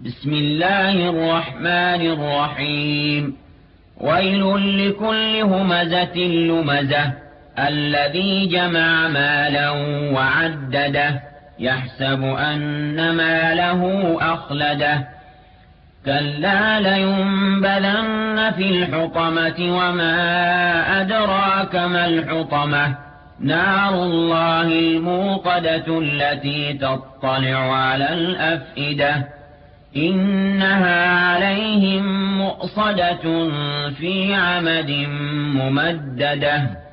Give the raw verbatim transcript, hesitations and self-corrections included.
بسم الله الرحمن الرحيم ويل لكل همزة لمزة الذي جمع مالا وعدده يحسب أن ماله أخلده كلا لينبذن في الحطمة وما أدراك ما الحطمة نار الله الموقدة التي تطلع على الأفئدة إنها عليهم مؤصدة في عمد ممددة.